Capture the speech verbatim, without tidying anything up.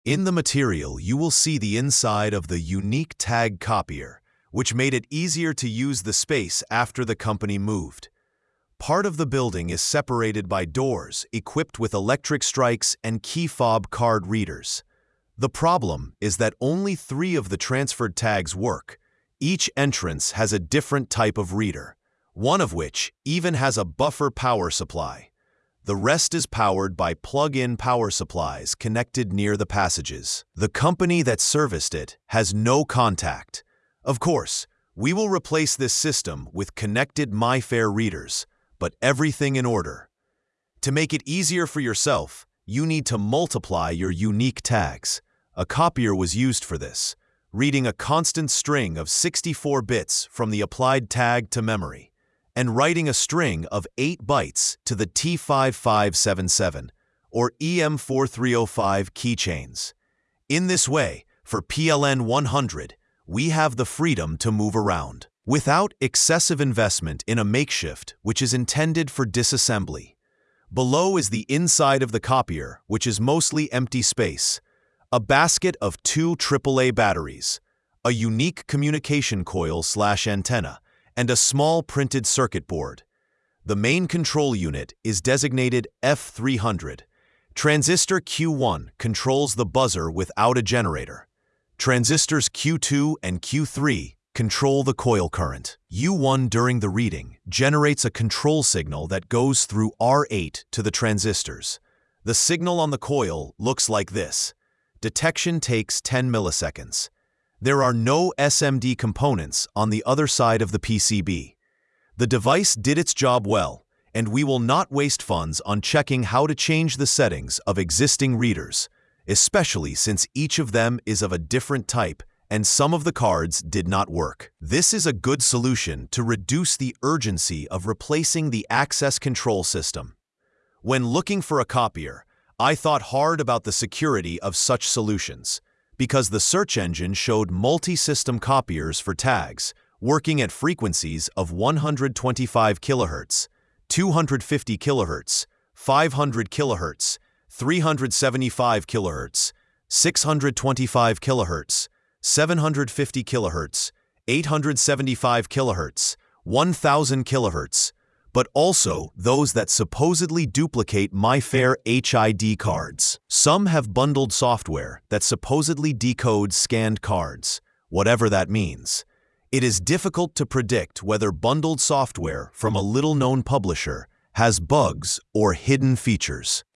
In the material, you will see the inside of the unique tag copier, which made it easier to use the space after the company moved. Part of the building is separated by doors equipped with electric strikes and key fob card readers. The problem is that only three of the transferred tags work. Each entrance has a different type of reader, one of which even has a buffer power supply. The rest is powered by plug-in power supplies connected near the passages. The company that serviced it has no contact. Of course, we will replace this system with connected MyFair readers, but everything in order. To make it easier for yourself, you need to multiply your unique tags. A copier was used for this, reading a constant string of sixty-four bits from the applied tag to memory, and writing a string of eight bytes to the T five five seven seven or E M four three zero five keychains. In this way, for P L N one hundred, we have the freedom to move around without excessive investment in a makeshift which is intended for disassembly. Below is the inside of the copier, which is mostly empty space, a basket of two triple A batteries, a unique communication coil slash antenna, and a small printed circuit board. The main control unit is designated F three hundred. Transistor Q one controls the buzzer without a generator. Transistors Q two and Q three control the coil current. U one during the reading generates a control signal that goes through R eight to the transistors. The signal on the coil looks like this. Detection takes ten milliseconds. There are no S M D components on the other side of the P C B. The device did its job well, and we will not waste funds on checking how to change the settings of existing readers, especially since each of them is of a different type and some of the cards did not work. This is a good solution to reduce the urgency of replacing the access control system. When looking for a copier, I thought hard about the security of such solutions, because the search engine showed multi-system copiers for tags working at frequencies of one hundred twenty-five kilohertz, two hundred fifty kilohertz, five hundred kilohertz, three hundred seventy-five kilohertz, six hundred twenty-five kilohertz, seven hundred fifty kilohertz, eight hundred seventy-five kilohertz, one thousand kilohertz, but also those that supposedly duplicate MyFair H I D cards. Some have bundled software that supposedly decodes scanned cards, whatever that means. It is difficult to predict whether bundled software from a little-known publisher has bugs or hidden features.